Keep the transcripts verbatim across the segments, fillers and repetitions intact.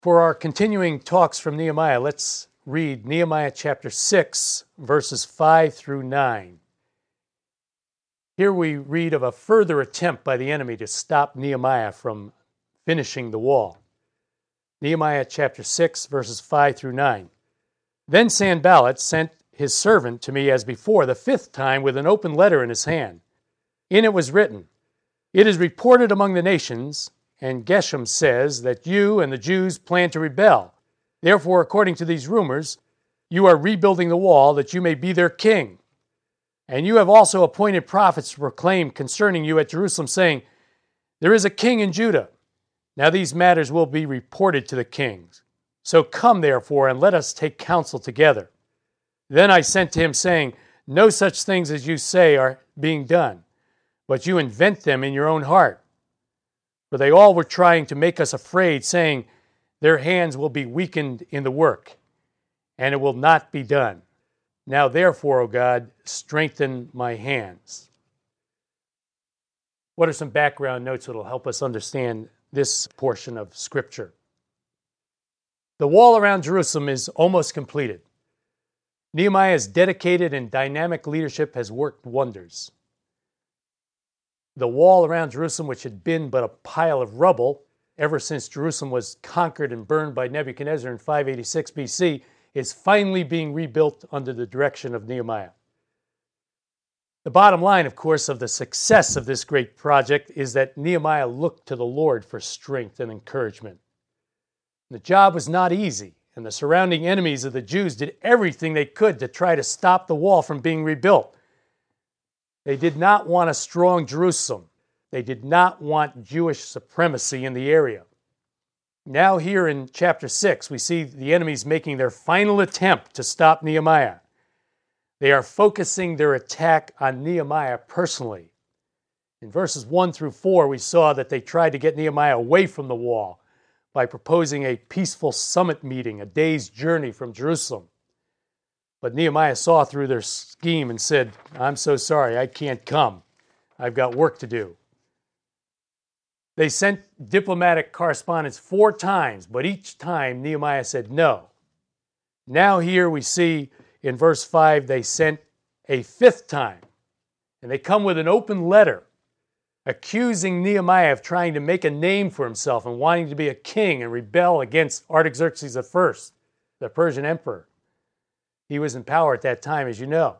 For our continuing talks from Nehemiah, let's read Nehemiah chapter six, verses five through nine. Here we read of a further attempt by the enemy to stop Nehemiah from finishing the wall. Nehemiah chapter six, verses five through nine. Then Sanballat sent his servant to me as before, the fifth time, with an open letter in his hand. In it was written, "It is reported among the nations, and Geshem says that you and the Jews plan to rebel. Therefore, according to these rumors, you are rebuilding the wall that you may be their king. And you have also appointed prophets to proclaim concerning you at Jerusalem, saying, there is a king in Judah. Now these matters will be reported to the kings. So come, therefore, and let us take counsel together." Then I sent to him, saying, "No such things as you say are being done, but you invent them in your own heart. For they all were trying to make us afraid, saying, their hands will be weakened in the work, and it will not be done. Now therefore, O God, strengthen my hands." What are some background notes that will help us understand this portion of Scripture? The wall around Jerusalem is almost completed. Nehemiah's dedicated and dynamic leadership has worked wonders. The wall around Jerusalem, which had been but a pile of rubble ever since Jerusalem was conquered and burned by Nebuchadnezzar in five eighty-six B C, is finally being rebuilt under the direction of Nehemiah. The bottom line, of course, of the success of this great project is that Nehemiah looked to the Lord for strength and encouragement. The job was not easy, and the surrounding enemies of the Jews did everything they could to try to stop the wall from being rebuilt. They did not want a strong Jerusalem. They did not want Jewish supremacy in the area. Now here in chapter six, we see the enemies making their final attempt to stop Nehemiah. They are focusing their attack on Nehemiah personally. In verses one through four, we saw that they tried to get Nehemiah away from the wall by proposing a peaceful summit meeting, a day's journey from Jerusalem. But Nehemiah saw through their scheme and said, "I'm so sorry, I can't come. I've got work to do." They sent diplomatic correspondence four times, but each time Nehemiah said no. Now here we see in verse five, they sent a fifth time, and they come with an open letter accusing Nehemiah of trying to make a name for himself and wanting to be a king and rebel against Artaxerxes the First, the Persian emperor. He was in power at that time, as you know.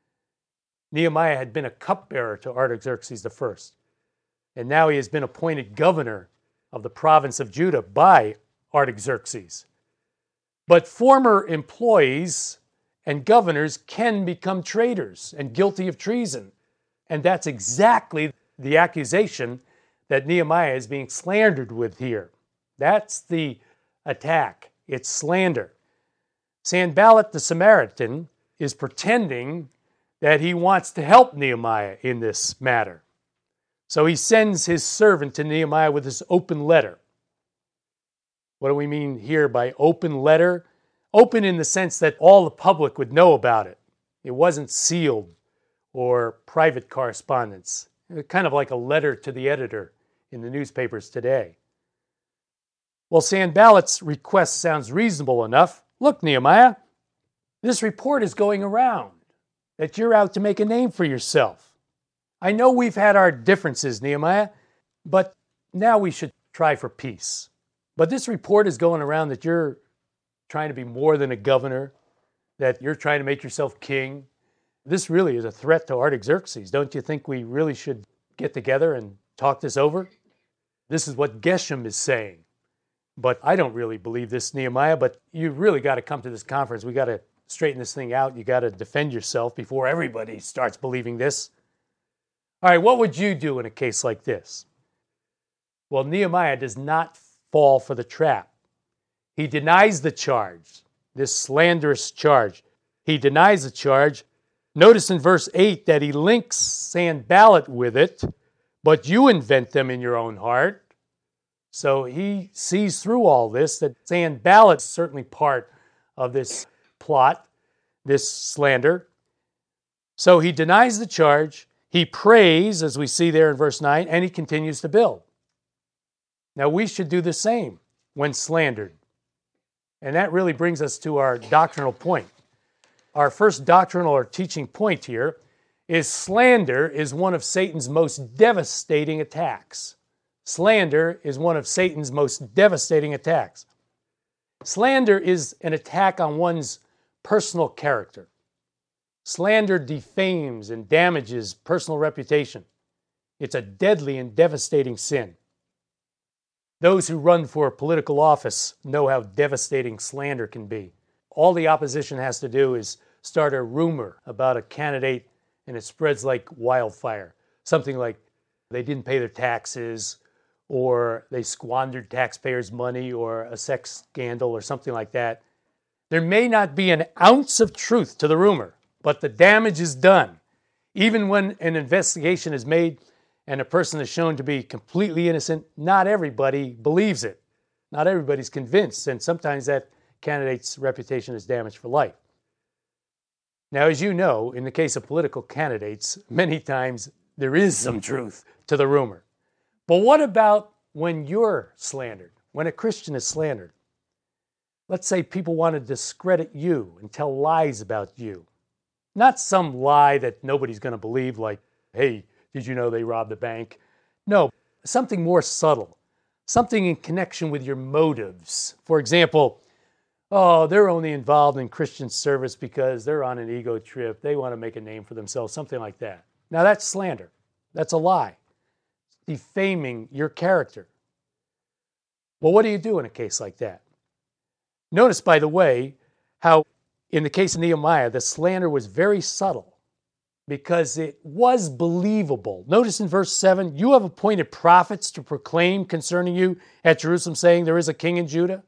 Nehemiah had been a cupbearer to Artaxerxes the First, and now he has been appointed governor of the province of Judah by Artaxerxes. But former employees and governors can become traitors and guilty of treason, and that's exactly the accusation that Nehemiah is being slandered with here. That's the attack. It's slander. Sanballat the Samaritan is pretending that he wants to help Nehemiah in this matter. So he sends his servant to Nehemiah with this open letter. What do we mean here by open letter? Open in the sense that all the public would know about it. It wasn't sealed or private correspondence. It was kind of like a letter to the editor in the newspapers today. Well, Sanballat's request sounds reasonable enough. Look, Nehemiah, this report is going around that you're out to make a name for yourself. I know we've had our differences, Nehemiah, but now we should try for peace. But this report is going around that you're trying to be more than a governor, that you're trying to make yourself king. This really is a threat to Artaxerxes. Don't you think we really should get together and talk this over? This is what Geshem is saying. But I don't really believe this, Nehemiah, but you've really got to come to this conference. We got to straighten this thing out. You got to defend yourself before everybody starts believing this. All right, what would you do in a case like this? Well, Nehemiah does not fall for the trap. He denies the charge, this slanderous charge. He denies the charge. Notice in verse eight that he links Sanballat with it, but you invent them in your own heart. So he sees through all this, that Sanballat's certainly part of this plot, this slander. So he denies the charge, he prays, as we see there in verse nine, and he continues to build. Now we should do the same when slandered. And that really brings us to our doctrinal point. Our first doctrinal or teaching point here is slander is one of Satan's most devastating attacks. Slander is one of Satan's most devastating attacks. Slander is an attack on one's personal character. Slander defames and damages personal reputation. It's a deadly and devastating sin. Those who run for political office know how devastating slander can be. All the opposition has to do is start a rumor about a candidate, and it spreads like wildfire. Something like they didn't pay their taxes, or they squandered taxpayers' money, or a sex scandal, or something like that. There may not be an ounce of truth to the rumor, but the damage is done. Even when an investigation is made and a person is shown to be completely innocent, not everybody believes it. Not everybody's convinced, and sometimes that candidate's reputation is damaged for life. Now, as you know, in the case of political candidates, many times there is some truth to the rumor. But what about when you're slandered, when a Christian is slandered? Let's say people want to discredit you and tell lies about you. Not some lie that nobody's going to believe, like, hey, did you know they robbed a bank? No, something more subtle, something in connection with your motives. For example, oh, they're only involved in Christian service because they're on an ego trip. They want to make a name for themselves, something like that. Now, that's slander. That's a lie. Defaming your character. Well, what do you do in a case like that? Notice, by the way, how in the case of Nehemiah, the slander was very subtle because it was believable. Notice in verse seven, you have appointed prophets to proclaim concerning you at Jerusalem, saying there is a king in Judah.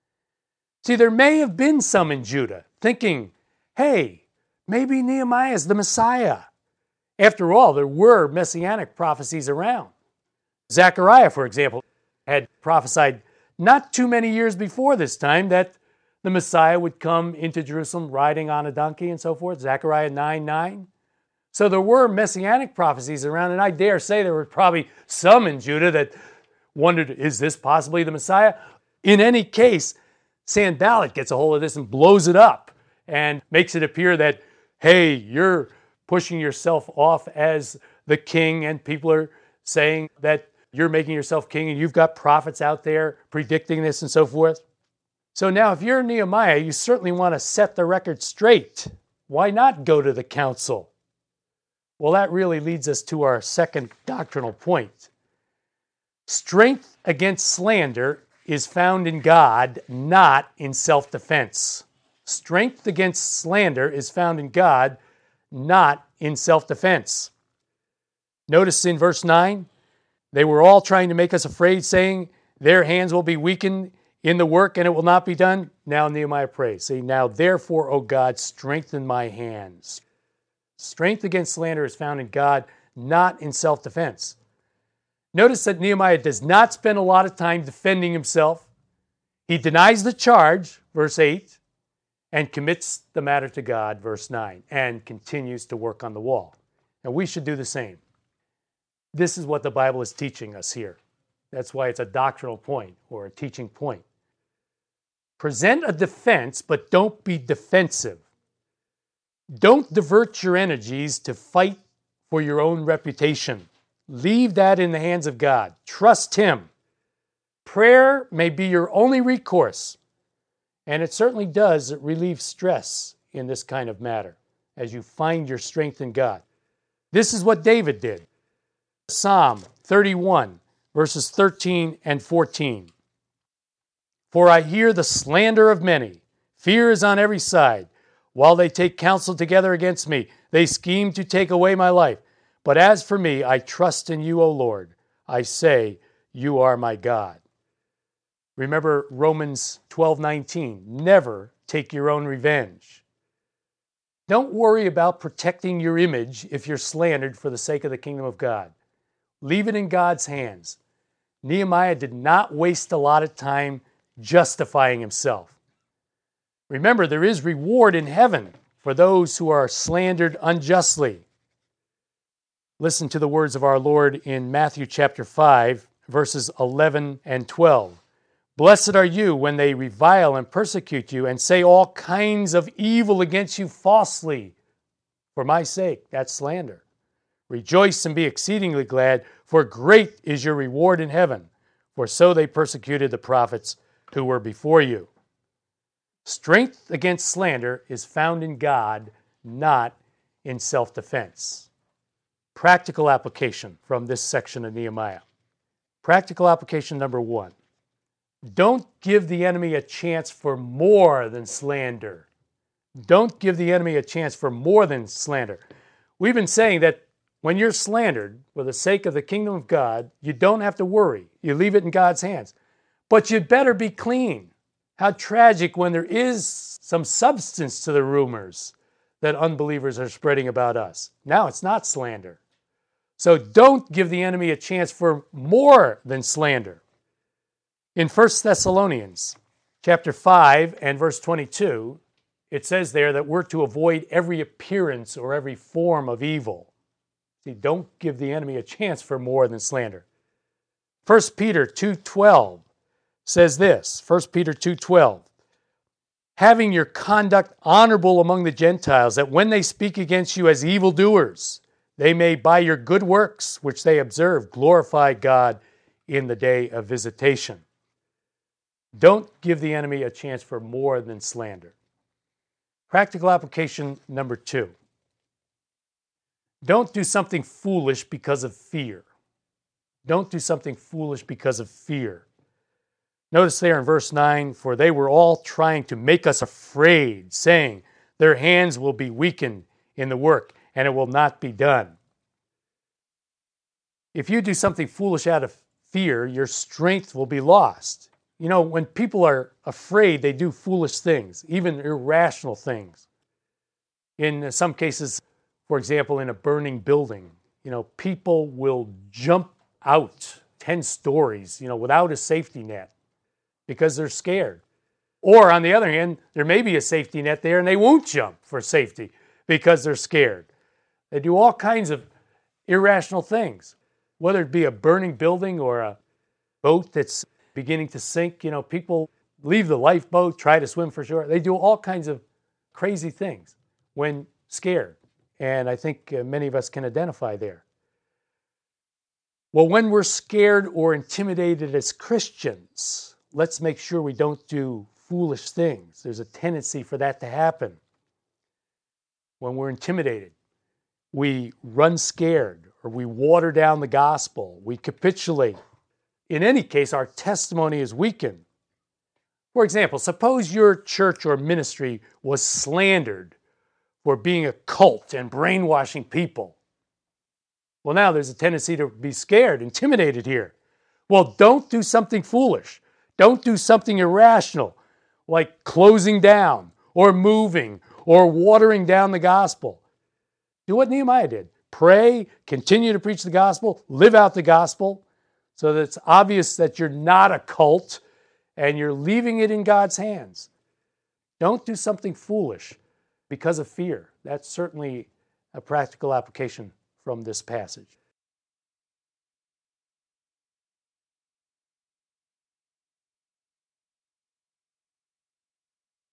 See, there may have been some in Judah thinking, hey, maybe Nehemiah is the Messiah. After all, there were messianic prophecies around. Zechariah, for example, had prophesied not too many years before this time that the Messiah would come into Jerusalem riding on a donkey and so forth, Zechariah nine nine. So there were messianic prophecies around, and I dare say there were probably some in Judah that wondered, is this possibly the Messiah? In any case, Sanballat gets a hold of this and blows it up and makes it appear that, hey, you're pushing yourself off as the king, and people are saying that you're making yourself king, and you've got prophets out there predicting this and so forth. So now if you're Nehemiah, you certainly want to set the record straight. Why not go to the council? Well, that really leads us to our second doctrinal point. Strength against slander is found in God, not in self-defense. Strength against slander is found in God, not in self-defense. Notice in verse nine, they were all trying to make us afraid, saying, their hands will be weakened in the work and it will not be done. Now Nehemiah prays, saying, now therefore, O God, strengthen my hands. Strength against slander is found in God, not in self-defense. Notice that Nehemiah does not spend a lot of time defending himself. He denies the charge, verse eight, and commits the matter to God, verse nine, and continues to work on the wall. And we should do the same. This is what the Bible is teaching us here. That's why it's a doctrinal point or a teaching point. Present a defense, but don't be defensive. Don't divert your energies to fight for your own reputation. Leave that in the hands of God. Trust Him. Prayer may be your only recourse, and it certainly does relieve stress in this kind of matter as you find your strength in God. This is what David did. Psalm thirty-one, verses thirteen and fourteen. For I hear the slander of many. Fear is on every side. While they take counsel together against me, they scheme to take away my life. But as for me, I trust in you, O Lord. I say, you are my God. Remember Romans twelve nineteen. Never take your own revenge. Don't worry about protecting your image if you're slandered for the sake of the kingdom of God. Leave it in God's hands. Nehemiah did not waste a lot of time justifying himself. Remember, there is reward in heaven for those who are slandered unjustly. Listen to the words of our Lord in Matthew chapter five, verses eleven and twelve. Blessed are you when they revile and persecute you and say all kinds of evil against you falsely for my sake. That's slander. Rejoice and be exceedingly glad, for great is your reward in heaven, for so they persecuted the prophets who were before you. Strength against slander is found in God, not in self-defense. Practical application from this section of Nehemiah. Practical application number one. Don't give the enemy a chance for more than slander. Don't give the enemy a chance for more than slander. We've been saying that when you're slandered for the sake of the kingdom of God, you don't have to worry. You leave it in God's hands. But you'd better be clean. How tragic when there is some substance to the rumors that unbelievers are spreading about us. Now it's not slander. So don't give the enemy a chance for more than slander. In First Thessalonians chapter five and verse twenty-two, it says there that we're to avoid every appearance or every form of evil. See, don't give the enemy a chance for more than slander. First Peter two twelve says this, First Peter two twelve, having your conduct honorable among the Gentiles, that when they speak against you as evildoers, they may by your good works, which they observe, glorify God in the day of visitation. Don't give the enemy a chance for more than slander. Practical application number two. Don't do something foolish because of fear. Don't do something foolish because of fear. Notice there in verse nine, for they were all trying to make us afraid, saying, their hands will be weakened in the work, and it will not be done. If you do something foolish out of fear, your strength will be lost. You know, when people are afraid, they do foolish things, even irrational things. In some cases, for example, in a burning building, you know, people will jump out ten stories, you know, without a safety net because they're scared. Or on the other hand, there may be a safety net there and they won't jump for safety because they're scared. They do all kinds of irrational things, whether it be a burning building or a boat that's beginning to sink. You know, people leave the lifeboat, try to swim for shore. They do all kinds of crazy things when scared. And I think uh, many of us can identify there. Well, when we're scared or intimidated as Christians, let's make sure we don't do foolish things. There's a tendency for that to happen. When we're intimidated, we run scared, or we water down the gospel, we capitulate. In any case, our testimony is weakened. For example, suppose your church or ministry was slandered for being a cult and brainwashing people. Well, now there's a tendency to be scared, intimidated here. Well, don't do something foolish. Don't do something irrational, like closing down or moving or watering down the gospel. Do what Nehemiah did. Pray, continue to preach the gospel, live out the gospel, so that it's obvious that you're not a cult and you're leaving it in God's hands. Don't do something foolish because of fear. That's certainly a practical application from this passage.